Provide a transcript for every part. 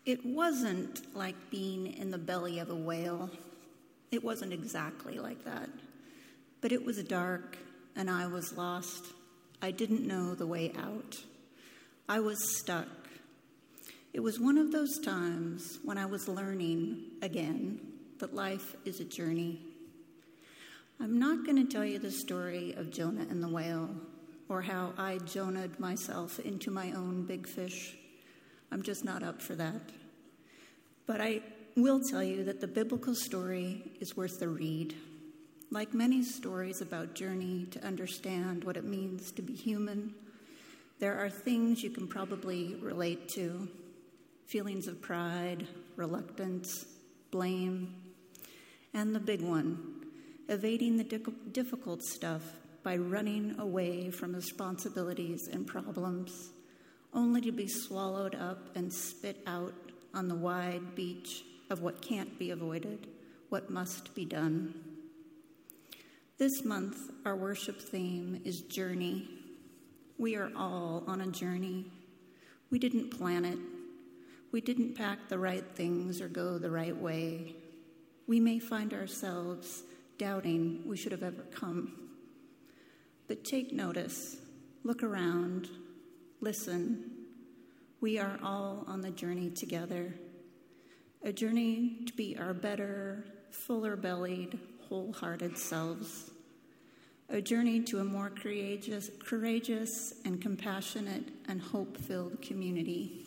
It wasn't like being in the belly of a whale. It wasn't exactly like that. But it was dark, and I was lost. I didn't know the way out. I was stuck. It was one of those times when I was learning, again, that life is a journey. I'm not going to tell you the story of Jonah and the whale, or how I Jonah'd myself into my own big fish. I'm just not up for that. But I will tell you that the biblical story is worth the read. Like many stories about journey to understand what it means to be human, there are things you can probably relate to. Feelings of pride, reluctance, blame, and the big one, evading the difficult stuff by running away from responsibilities and problems, only to be swallowed up and spit out on the wide beach of what can't be avoided, what must be done. This month, our worship theme is journey. We are all on a journey. We didn't plan it. We didn't pack the right things or go the right way. We may find ourselves doubting we should have ever come. But take notice, look around, listen. We are all on the journey together, a journey to be our better, fuller-bellied, wholehearted selves, a journey to a more courageous and compassionate and hope-filled community.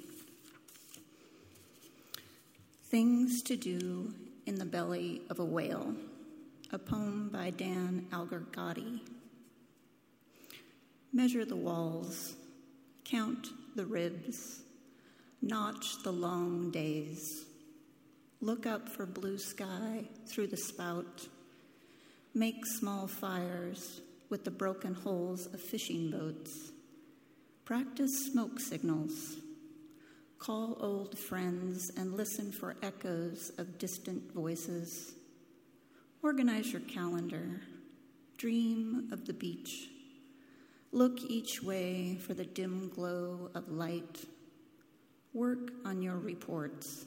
Things to Do in the Belly of a Whale, a poem by Dan Algargati. Measure the walls, count the ribs, notch the long days. Look up for blue sky through the spout. Make small fires with the broken hulls of fishing boats. Practice smoke signals. Call old friends and listen for echoes of distant voices. Organize your calendar. Dream of the beach. Look each way for the dim glow of light. Work on your reports.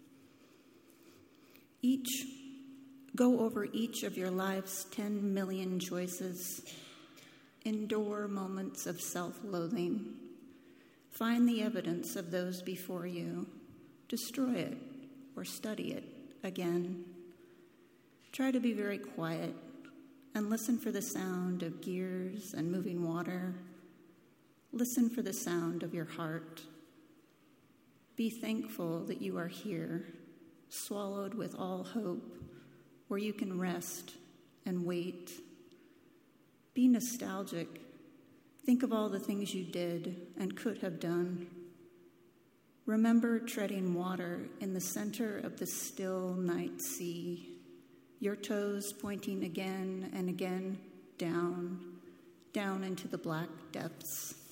Go over each of your life's 10 million choices. Endure moments of self-loathing. Find the evidence of those before you. Destroy it or study it again. Try to be very quiet and listen for the sound of gears and moving water. Listen for the sound of your heart. Be thankful that you are here, swallowed with all hope, where you can rest and wait. Be nostalgic. Think of all the things you did and could have done. Remember treading water in the center of the still night sea, your toes pointing again and again down into the black depths.